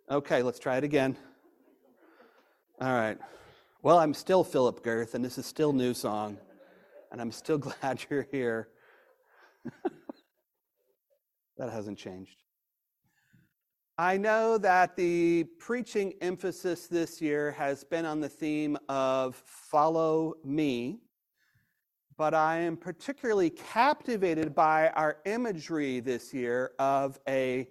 Okay, let's try it again. All right. Well, I'm still Philip Girth, and this is still New Song, and I'm still glad you're here. That hasn't changed. I know that the preaching emphasis this year has been on the theme of follow me, but I am particularly captivated by our imagery this year of a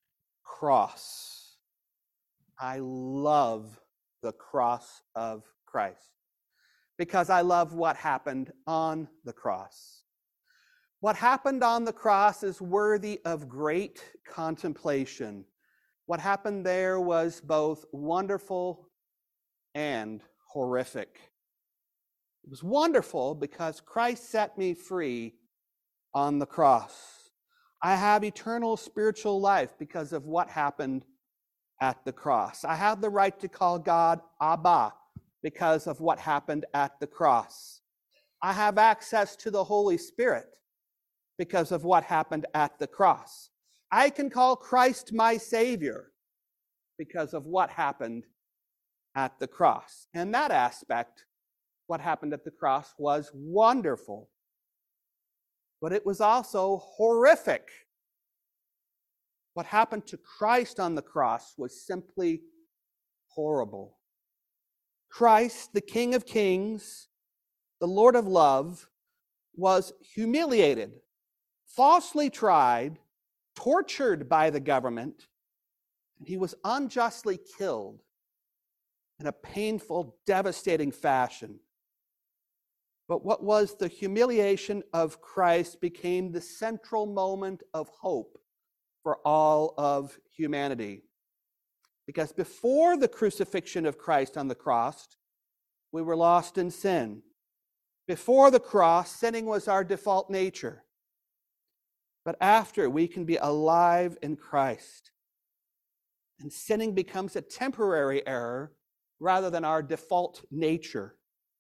cross. I love the cross of Christ because I love what happened on the cross. What happened on the cross is worthy of great contemplation. What happened there was both wonderful and horrific. It was wonderful because Christ set me free on the cross. I have eternal spiritual life because of what happened at the cross. I have the right to call God Abba because of what happened at the cross. I have access to the Holy Spirit because of what happened at the cross. I can call Christ my Savior because of what happened at the cross. And that aspect, what happened at the cross, was wonderful. But it was also horrific. What happened to Christ on the cross was simply horrible. Christ, the King of Kings, the Lord of love, was humiliated, falsely tried, tortured by the government, and he was unjustly killed in a painful, devastating fashion. But what was the humiliation of Christ became the central moment of hope for all of humanity. Because before the crucifixion of Christ on the cross, we were lost in sin. Before the cross, sinning was our default nature. But after, we can be alive in Christ. And sinning becomes a temporary error rather than our default nature.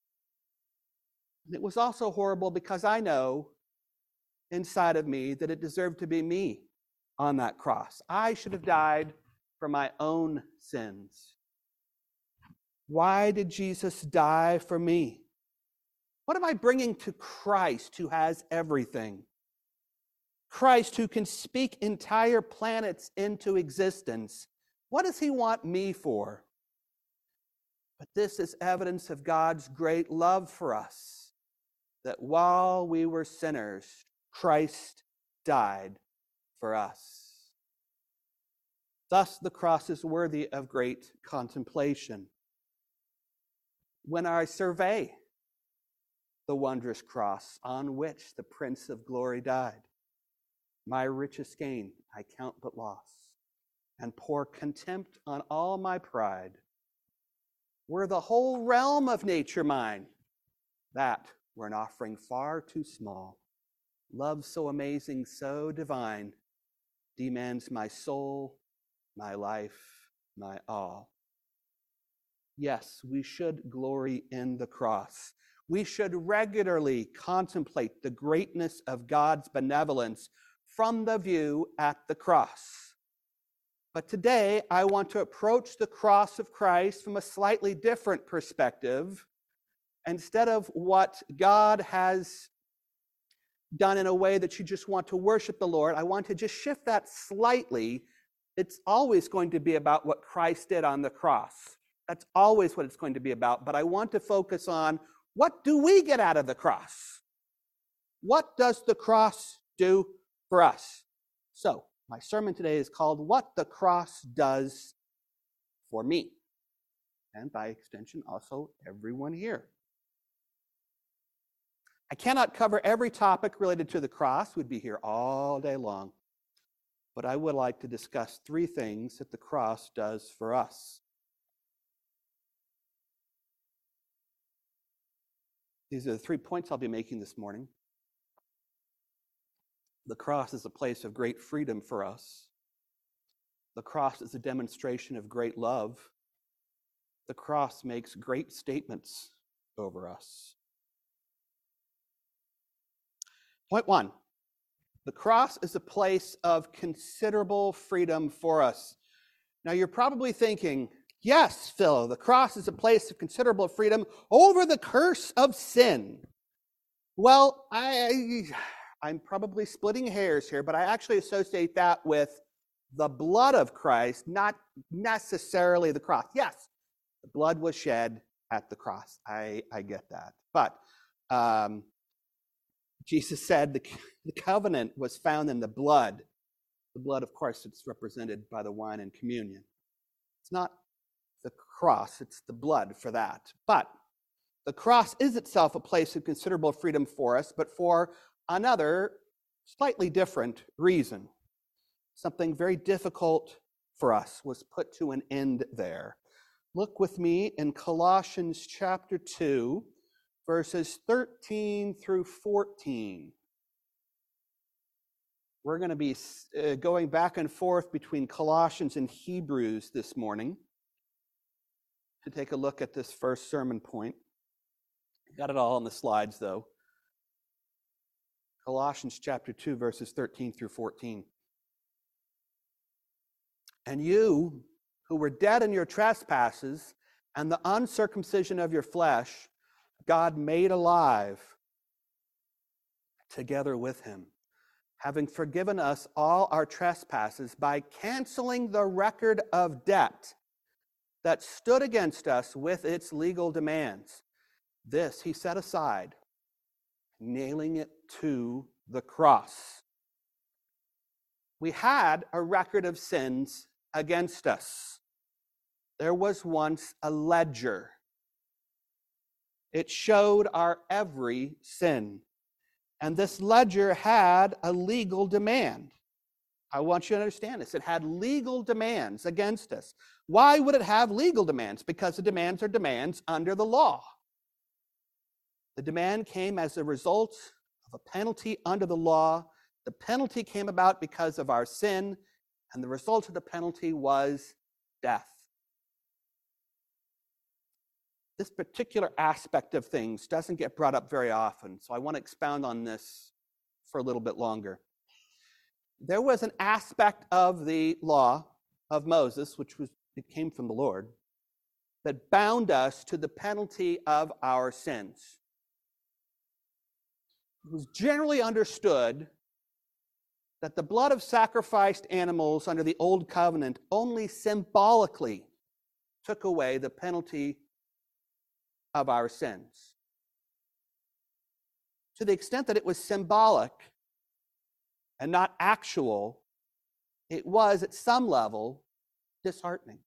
And it was also horrible because I know inside of me that it deserved to be me on that cross. I should have died for my own sins. Why did Jesus die for me? What am I bringing to Christ who has everything? Christ who can speak entire planets into existence. What does he want me for? But this is evidence of God's great love for us, that while we were sinners, Christ died for us. Thus, the cross is worthy of great contemplation. When I survey the wondrous cross on which the Prince of Glory died, my richest gain I count but loss, and pour contempt on all my pride. Were the whole realm of nature mine, that were an offering far too small. Love so amazing, so divine, demands my soul, my life, my all. Yes, we should glory in the cross. We should regularly contemplate the greatness of God's benevolence from the view at the cross. But today, I want to approach the cross of Christ from a slightly different perspective. Instead of what God has done in a way that you just want to worship the Lord, I want to just shift that slightly. It's always going to be about what Christ did on the cross. That's always what it's going to be about. But I want to focus on, what do we get out of the cross? What does the cross do for us? So, my sermon today is called What the Cross Does for Me, and by extension, also everyone here. I cannot cover every topic related to the cross. We'd be here all day long. But I would like to discuss three things that the cross does for us. These are the 3 points I'll be making this morning. The cross is a place of great freedom for us. The cross is a demonstration of great love. The cross makes great statements over us. Point 1, the cross is a place of considerable freedom for us. Now you're probably thinking, yes, Phil, the cross is a place of considerable freedom over the curse of sin. Well, I'm probably splitting hairs here, but I actually associate that with the blood of Christ, not necessarily the cross. Yes, the blood was shed at the cross. I get that. But Jesus said the covenant was found in the blood. The blood, of course, it's represented by the wine and communion. It's not the cross, it's the blood for that. But the cross is itself a place of considerable freedom for us, but for another slightly different reason. Something very difficult for us was put to an end there. Look with me in Colossians chapter 2, verses 13 through 14. We're going to be going back and forth between Colossians and Hebrews this morning to take a look at this first sermon point. Got it all on the slides, though. Colossians chapter 2, verses 13 through 14. And you, who were dead in your trespasses and the uncircumcision of your flesh, God made alive together with him, having forgiven us all our trespasses by canceling the record of debt that stood against us with its legal demands. This he set aside, nailing it to the cross. We had a record of sins against us. There was once a ledger. It showed our every sin. And this ledger had a legal demand. I want you to understand this. It had legal demands against us. Why would it have legal demands? Because the demands are demands under the law. The demand came as a result of a penalty under the law. The penalty came about because of our sin, and the result of the penalty was death. This particular aspect of things doesn't get brought up very often, so I want to expound on this for a little bit longer. There was an aspect of the law of Moses, it came from the Lord, that bound us to the penalty of our sins. It was generally understood that the blood of sacrificed animals under the Old Covenant only symbolically took away the penalty of our sins. To the extent that it was symbolic and not actual, it was at some level disheartening.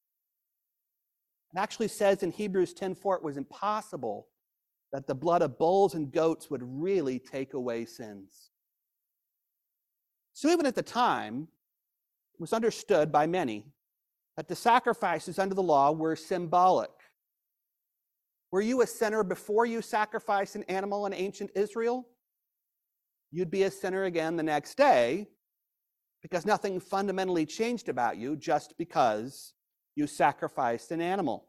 It actually says in Hebrews 10:4 it was impossible that the blood of bulls and goats would really take away sins. So even at the time, it was understood by many that the sacrifices under the law were symbolic. Were you a sinner before you sacrificed an animal in ancient Israel? You'd be a sinner again the next day because nothing fundamentally changed about you just because you sacrificed an animal.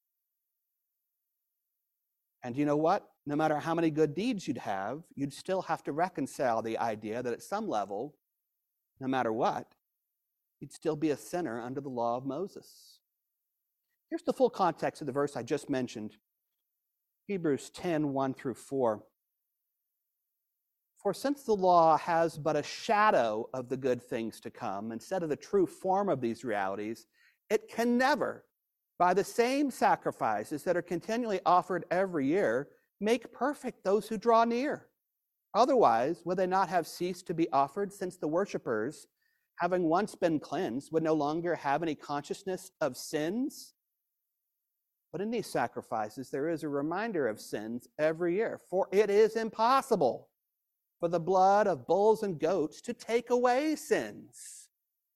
And you know what? No matter how many good deeds you'd still have to reconcile the idea that at some level, no matter what, you'd still be a sinner under the law of Moses. Here's the full context of the verse I just mentioned. Hebrews 10:1 through 4. For since the law has but a shadow of the good things to come, instead of the true form of these realities, it can never, by the same sacrifices that are continually offered every year, make perfect those who draw near. Otherwise, would they not have ceased to be offered, since the worshipers, having once been cleansed, would no longer have any consciousness of sins? But in these sacrifices, there is a reminder of sins every year, for it is impossible for the blood of bulls and goats to take away sins.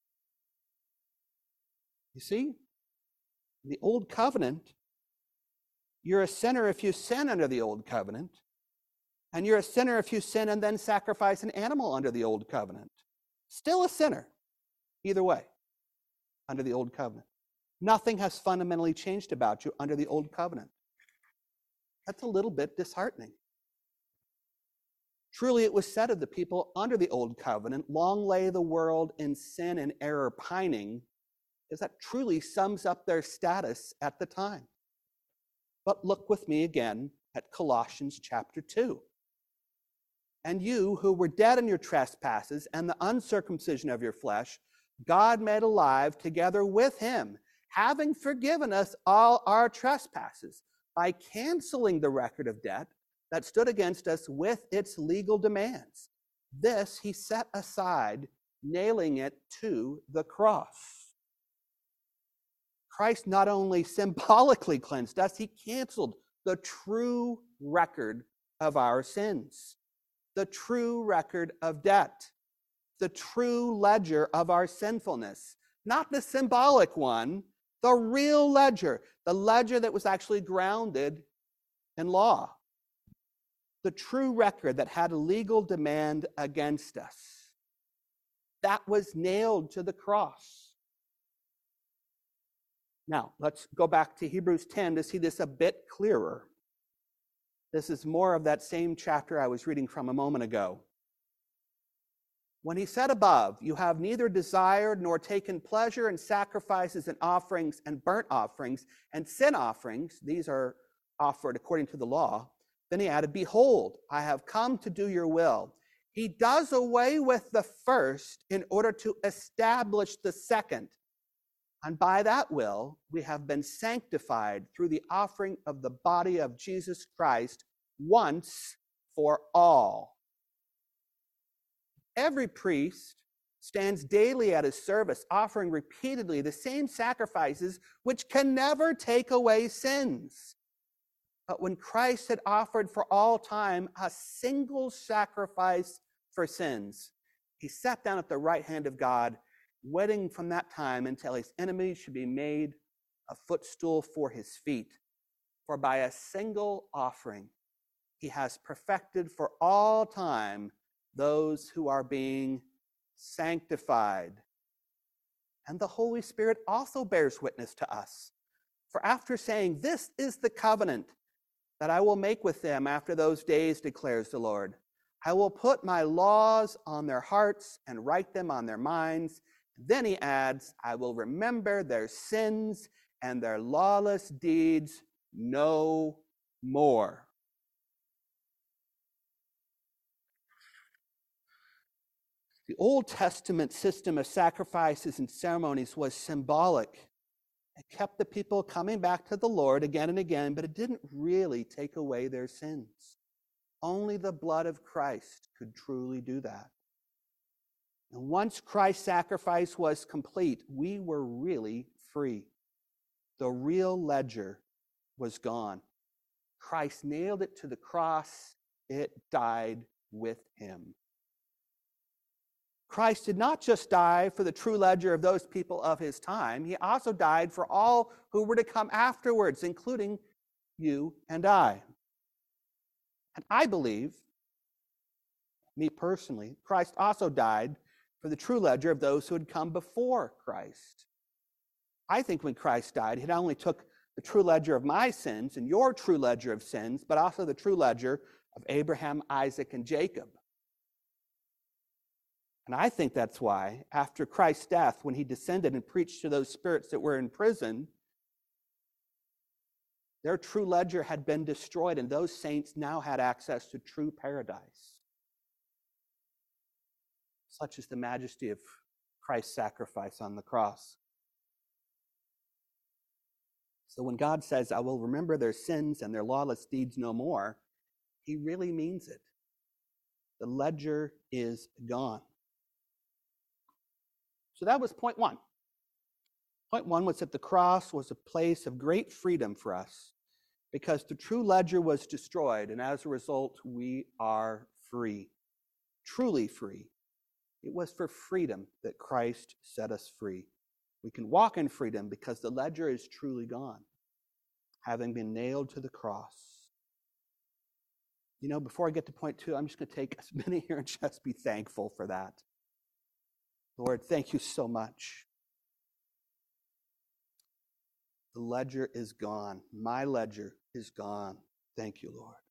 You see, the Old Covenant, you're a sinner if you sin under the Old Covenant, and you're a sinner if you sin and then sacrifice an animal under the Old Covenant. Still a sinner, either way, under the Old Covenant. Nothing has fundamentally changed about you under the Old Covenant. That's a little bit disheartening. Truly it was said of the people under the Old Covenant, long lay the world in sin and error pining, because that truly sums up their status at the time. But look with me again at Colossians chapter 2. And you who were dead in your trespasses and the uncircumcision of your flesh, God made alive together with him, having forgiven us all our trespasses by canceling the record of debt that stood against us with its legal demands. This he set aside, nailing it to the cross. Christ not only symbolically cleansed us, he canceled the true record of our sins, the true record of debt, the true ledger of our sinfulness, not the symbolic one, the real ledger, the ledger that was actually grounded in law, the true record that had a legal demand against us. That was nailed to the cross. Now, let's go back to Hebrews 10 to see this a bit clearer. This is more of that same chapter I was reading from a moment ago. When he said above, you have neither desired nor taken pleasure in sacrifices and offerings and burnt offerings and sin offerings, these are offered according to the law, then he added, behold, I have come to do your will. He does away with the first in order to establish the second. And by that will, we have been sanctified through the offering of the body of Jesus Christ once for all. Every priest stands daily at his service, offering repeatedly the same sacrifices which can never take away sins. But when Christ had offered for all time a single sacrifice for sins, he sat down at the right hand of God, waiting from that time until his enemies should be made a footstool for his feet. For by a single offering, he has perfected for all time those who are being sanctified. And the Holy Spirit also bears witness to us. For after saying, this is the covenant that I will make with them after those days, declares the Lord. I will put my laws on their hearts and write them on their minds. Then he adds, I will remember their sins and their lawless deeds no more. The Old Testament system of sacrifices and ceremonies was symbolic. It kept the people coming back to the Lord again and again, but it didn't really take away their sins. Only the blood of Christ could truly do that. And once Christ's sacrifice was complete, we were really free. The real ledger was gone. Christ nailed it to the cross. It died with him. Christ did not just die for the true ledger of those people of his time. He also died for all who were to come afterwards, including you and I. And I believe, me personally, Christ also died for the true ledger of those who had come before Christ. I think when Christ died, he not only took the true ledger of my sins and your true ledger of sins, but also the true ledger of Abraham, Isaac, and Jacob. And I think that's why, after Christ's death, when he descended and preached to those spirits that were in prison, their true ledger had been destroyed, and those saints now had access to true paradise. Such is the majesty of Christ's sacrifice on the cross. So when God says, I will remember their sins and their lawless deeds no more, he really means it. The ledger is gone. So that was point one. Point one was that the cross was a place of great freedom for us because the true ledger was destroyed, and as a result, we are free, truly free. It was for freedom that Christ set us free. We can walk in freedom because the ledger is truly gone, having been nailed to the cross. You know, before I get to point two, I'm just going to take a minute here and just be thankful for that. Lord, thank you so much. The ledger is gone. My ledger is gone. Thank you, Lord.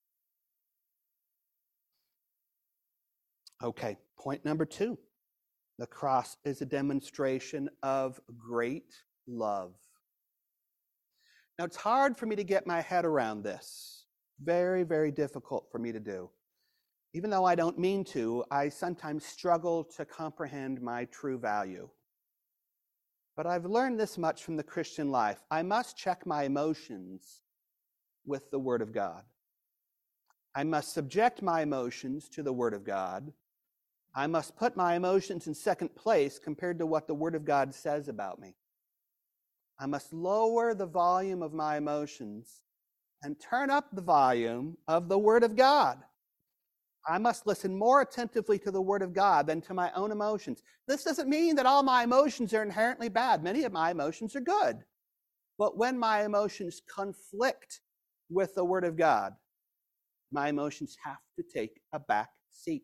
Okay, point number two. The cross is a demonstration of great love. Now, it's hard for me to get my head around this. Very, very difficult for me to do. Even though I don't mean to, I sometimes struggle to comprehend my true value. But I've learned this much from the Christian life. I must check my emotions with the Word of God. I must subject my emotions to the Word of God. I must put my emotions in second place compared to what the Word of God says about me. I must lower the volume of my emotions and turn up the volume of the Word of God. I must listen more attentively to the Word of God than to my own emotions. This doesn't mean that all my emotions are inherently bad. Many of my emotions are good. But when my emotions conflict with the Word of God, my emotions have to take a back seat.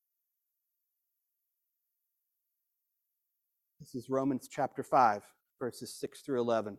This is Romans chapter 5, verses 6 through 11.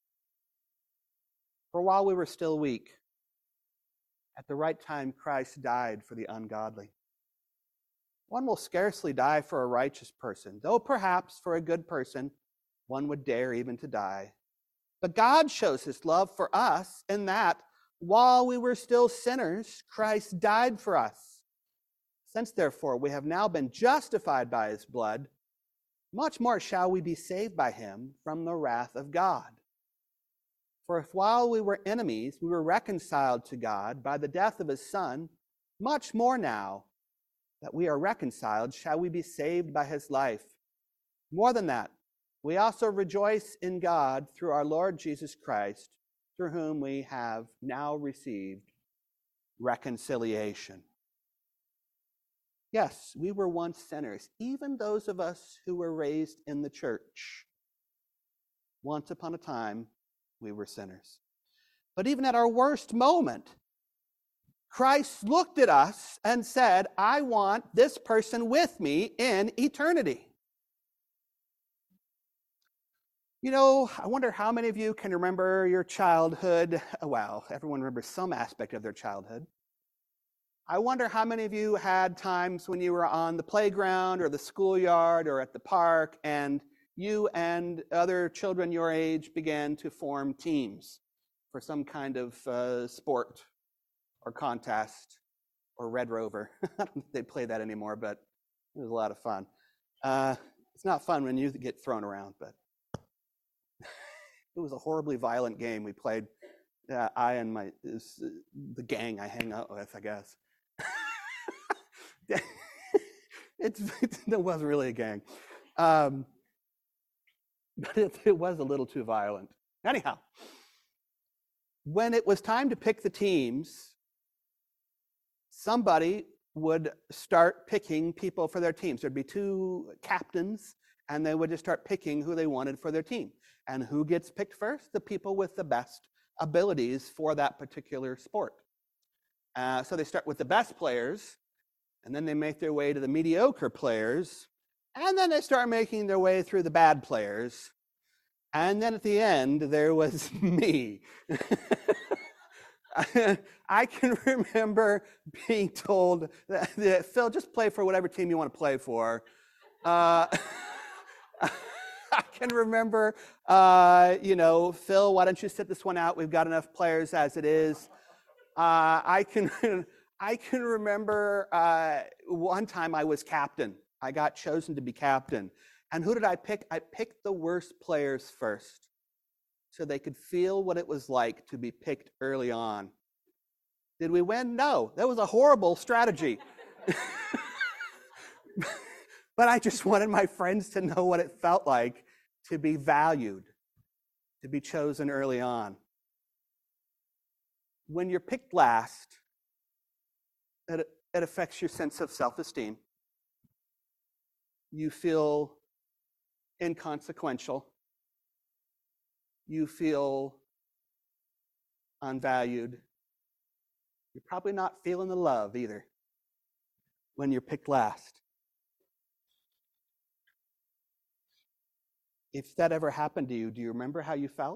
For while we were still weak, at the right time Christ died for the ungodly. One will scarcely die for a righteous person, though perhaps for a good person one would dare even to die. But God shows his love for us in that while we were still sinners, Christ died for us. Since therefore we have now been justified by his blood, much more shall we be saved by him from the wrath of God. For if while we were enemies, we were reconciled to God by the death of his Son, much more now that we are reconciled shall we be saved by his life. More than that, we also rejoice in God through our Lord Jesus Christ, through whom we have now received reconciliation. Yes, we were once sinners, even those of us who were raised in the church. Once upon a time, we were sinners. But even at our worst moment, Christ looked at us and said, I want this person with me in eternity. You know, I wonder how many of you can remember your childhood. Well, everyone remembers some aspect of their childhood. I wonder how many of you had times when you were on the playground or the schoolyard or at the park and you and other children your age began to form teams for some kind of sport or contest or Red Rover. I don't think they play that anymore, but it was a lot of fun. It's not fun when you get thrown around, but it was a horribly violent game we played. I and the gang I hang out with, I guess. It wasn't really a gang. But it was a little too violent. Anyhow, when it was time to pick the teams, somebody would start picking people for their teams. There'd be two captains, and they would just start picking who they wanted for their team. And who gets picked first? The people with the best abilities for that particular sport. So they start with the best players, and then they make their way to the mediocre players, and then they start making their way through the bad players. And then at the end, there was me. I can remember being told that Phil, just play for whatever team you want to play for. I can remember, Phil, why don't you sit this one out? We've got enough players as it is. I can remember one time I was captain. I got chosen to be captain. And who did I pick? I picked the worst players first so they could feel what it was like to be picked early on. Did we win? No. That was a horrible strategy. But I just wanted my friends to know what it felt like to be valued, to be chosen early on. When you're picked last, it affects your sense of self-esteem. You feel inconsequential. You feel unvalued. You're probably not feeling the love either when you're picked last. If that ever happened to you, do you remember how you felt?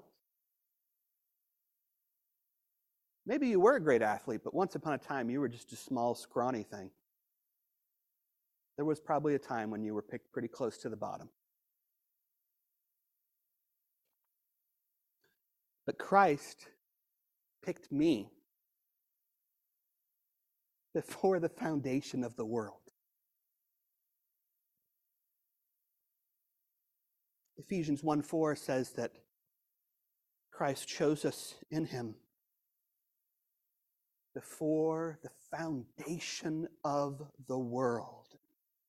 Maybe you were a great athlete, but once upon a time you were just a small, scrawny thing. There was probably a time when you were picked pretty close to the bottom. But Christ picked me before the foundation of the world. Ephesians 1:4 says that Christ chose us in him before the foundation of the world.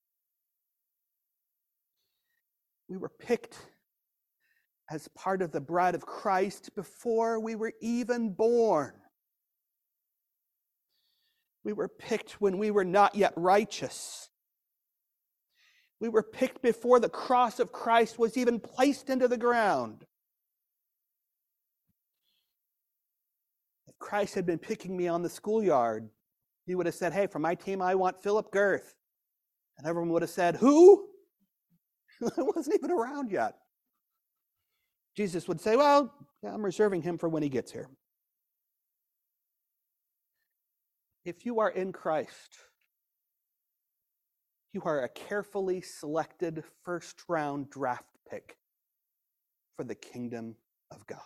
We were picked as part of the bride of Christ before we were even born. We were picked when we were not yet righteous. We were picked before the cross of Christ was even placed into the ground. If Christ had been picking me on the schoolyard, he would have said, "Hey, for my team, I want Philip Girth." And everyone would have said, "Who?" I wasn't even around yet. Jesus would say, "Well, yeah, I'm reserving him for when he gets here." If you are in Christ, you are a carefully selected first-round draft pick for the kingdom of God.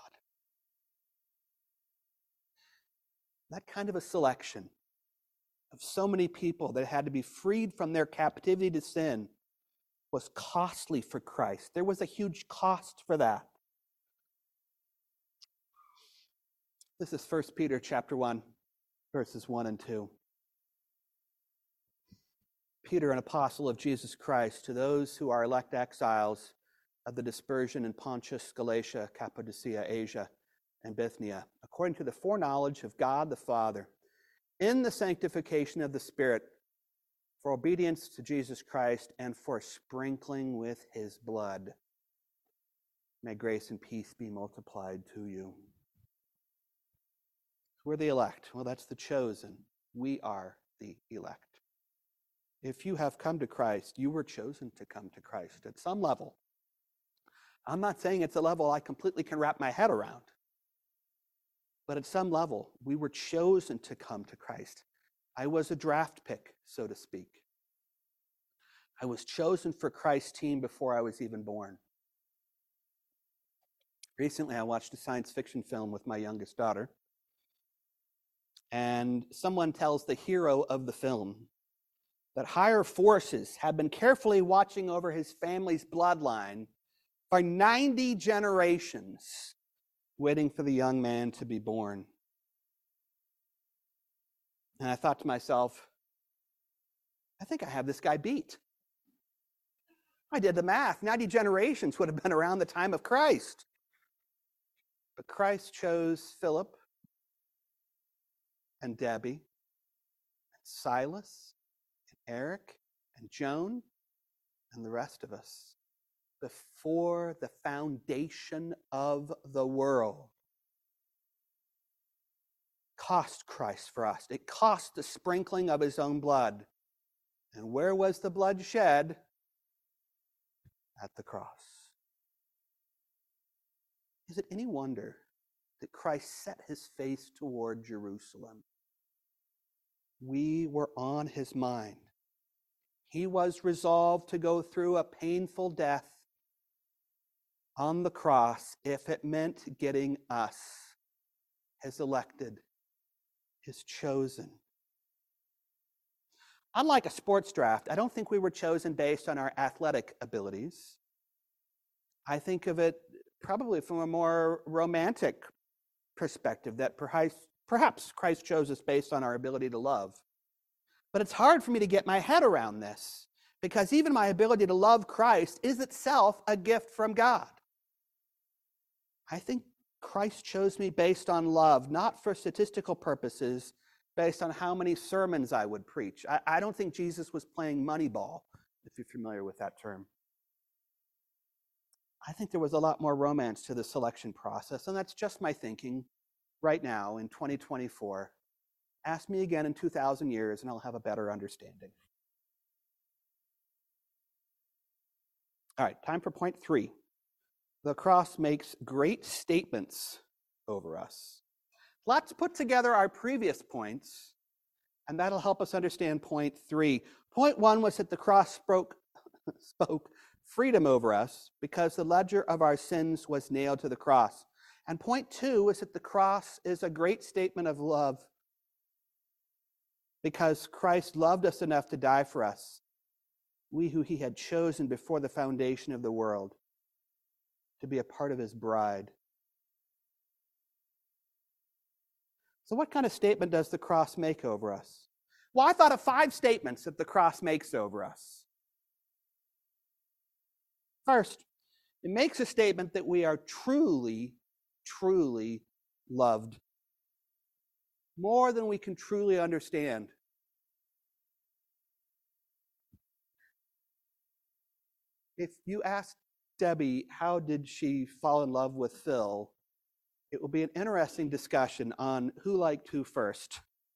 That kind of a selection of so many people that had to be freed from their captivity to sin was costly for Christ. There was a huge cost for that. This is 1 Peter chapter 1, verses 1 and 2. Peter, an apostle of Jesus Christ, to those who are elect exiles of the dispersion in Pontus, Galatia, Cappadocia, Asia, and Bithynia, according to the foreknowledge of God the Father, in the sanctification of the Spirit, for obedience to Jesus Christ, and for sprinkling with his blood. May grace and peace be multiplied to you. We're the elect. Well, that's the chosen. We are the elect. If you have come to Christ, you were chosen to come to Christ at some level. I'm not saying it's a level I completely can wrap my head around. But at some level, we were chosen to come to Christ. I was a draft pick, so to speak. I was chosen for Christ's team before I was even born. Recently, I watched a science fiction film with my youngest daughter. And someone tells the hero of the film that higher forces have been carefully watching over his family's bloodline for 90 generations, waiting for the young man to be born. And I thought to myself, I think I have this guy beat. I did the math. 90 generations would have been around the time of Christ. But Christ chose Philip and Debbie and Silas and Eric and Joan and the rest of us before the foundation of the world. It cost Christ for us. It cost the sprinkling of his own blood. And where was the blood shed? At the cross. Is it any wonder that Christ set his face toward Jerusalem? We were on his mind. He was resolved to go through a painful death on the cross if it meant getting us, his elected, his chosen. Unlike a sports draft, I don't think we were chosen based on our athletic abilities. I think of it probably from a more romantic perspective, that perhaps Christ chose us based on our ability to love. But it's hard for me to get my head around this, because even my ability to love Christ is itself a gift from God. I think Christ chose me based on love, not for statistical purposes, based on how many sermons I would preach. I don't think Jesus was playing Moneyball, if you're familiar with that term. I think there was a lot more romance to the selection process, and that's just my thinking right now in 2024. Ask me again in 2,000 years, and I'll have a better understanding. All right, time for point 3. The cross makes great statements over us. Let's put together our previous points And that'll help us understand point 3. Point 1 was that the cross spoke freedom over us because the ledger of our sins was nailed to the cross. And point 2 is that the cross is a great statement of love because Christ loved us enough to die for us, we who he had chosen before the foundation of the world to be a part of his bride. So what kind of statement does the cross make over us? Well, I thought of 5 statements that the cross makes over us. First, it makes a statement that we are truly, truly loved. More than we can truly understand. If you ask Debbie, how did she fall in love with Phil, it will be an interesting discussion on who liked who first.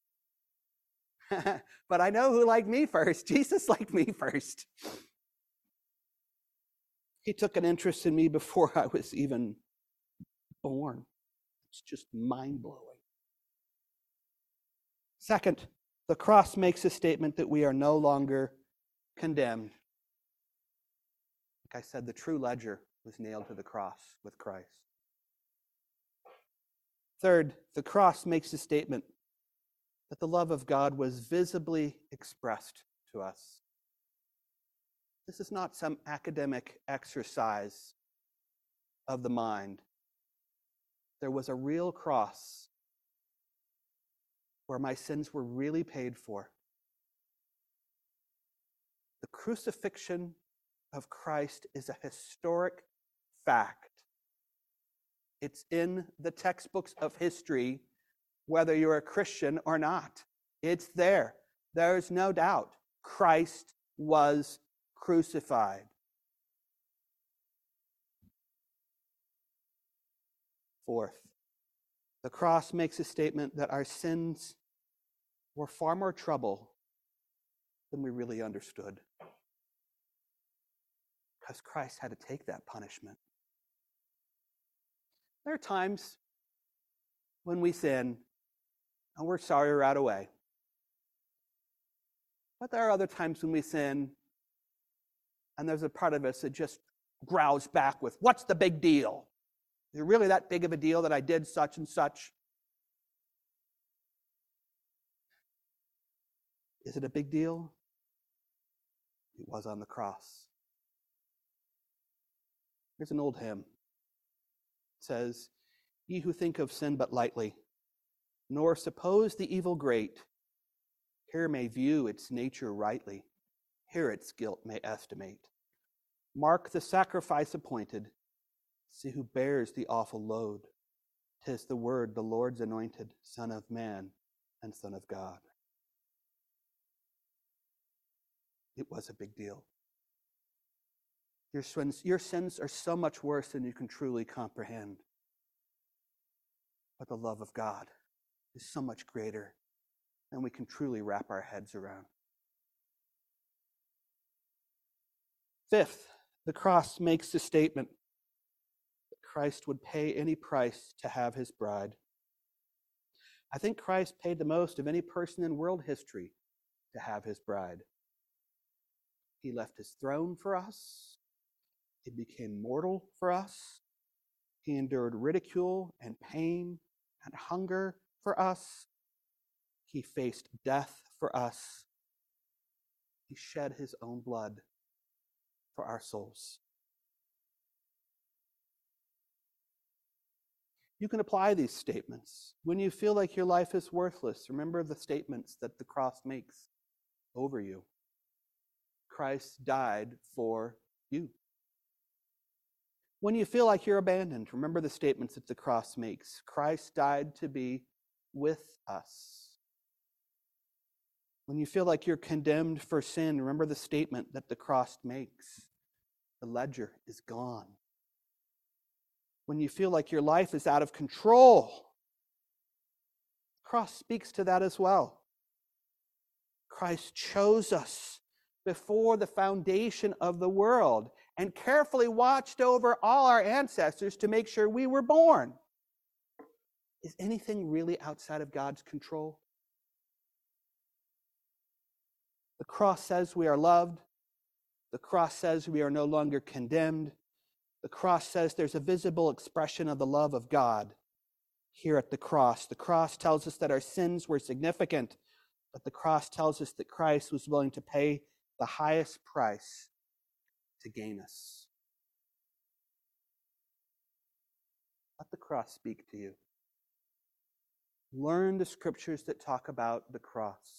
But I know who liked me first. Jesus liked me first. He took an interest in me before I was even born. It's just mind-blowing. Second, the cross makes a statement that we are no longer condemned. Like I said, the true ledger was nailed to the cross with Christ. Third, the cross makes a statement that the love of God was visibly expressed to us. This is not some academic exercise of the mind. There was a real cross where my sins were really paid for. The crucifixion of Christ is a historic fact. It's in the textbooks of history, whether you're a Christian or not. It's there. There's no doubt. Christ was crucified. Fourth, the cross makes a statement that our sins were far more trouble than we really understood. Because Christ had to take that punishment. There are times when we sin and we're sorry right away. But there are other times when we sin and there's a part of us that just growls back with, what's the big deal? Is it really that big of a deal that I did such and such? Is it a big deal? It was on the cross. Here's an old hymn. It says, ye who think of sin but lightly, nor suppose the evil great, here may view its nature rightly, here its guilt may estimate. Mark the sacrifice appointed, see who bears the awful load. 'Tis the Word, the Lord's anointed, Son of Man and Son of God. It was a big deal. Your sins are so much worse than you can truly comprehend. But the love of God is so much greater than we can truly wrap our heads around. Fifth, the cross makes the statement that Christ would pay any price to have his bride. I think Christ paid the most of any person in world history to have his bride. He left his throne for us. He became mortal for us. He endured ridicule and pain and hunger for us. He faced death for us. He shed his own blood for our souls. You can apply these statements. When you feel like your life is worthless, remember the statements that the cross makes over you. Christ died for you. When you feel like you're abandoned, remember the statements that the cross makes. Christ died to be with us. When you feel like you're condemned for sin, remember the statement that the cross makes. The ledger is gone. When you feel like your life is out of control, the cross speaks to that as well. Christ chose us before the foundation of the world and carefully watched over all our ancestors to make sure we were born. Is anything really outside of God's control? The cross says we are loved. The cross says we are no longer condemned. The cross says there's a visible expression of the love of God here at the cross. The cross tells us that our sins were significant, but the cross tells us that Christ was willing to pay the highest price to gain us. Let the cross speak to you. Learn the scriptures that talk about the cross.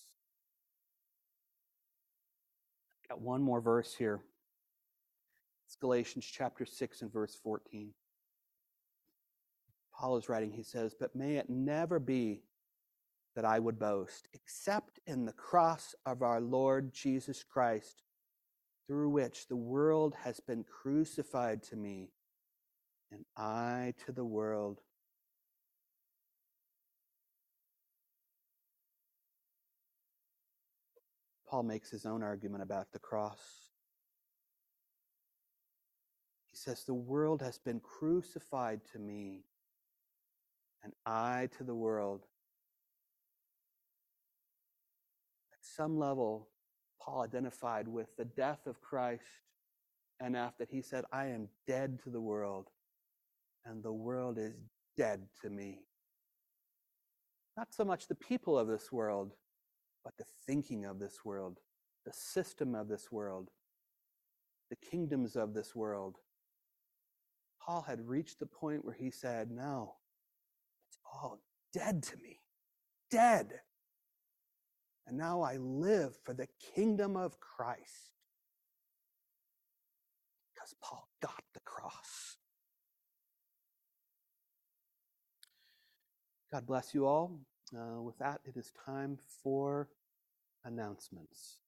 Got one more verse here. It's Galatians chapter 6 and verse 14. Paul is writing, he says, "But may it never be that I would boast, except in the cross of our Lord Jesus Christ, through which the world has been crucified to me, and I to the world." Paul makes his own argument about the cross. He says, "The world has been crucified to me, and I to the world." At some level, Paul identified with the death of Christ enough that he said, "I am dead to the world, and the world is dead to me." Not so much the people of this world, but the thinking of this world, the system of this world, the kingdoms of this world. Paul had reached the point where he said, "No, it's all dead to me, dead. And now I live for the kingdom of Christ." Because Paul got the cross. God bless you all. With that, it is time for announcements.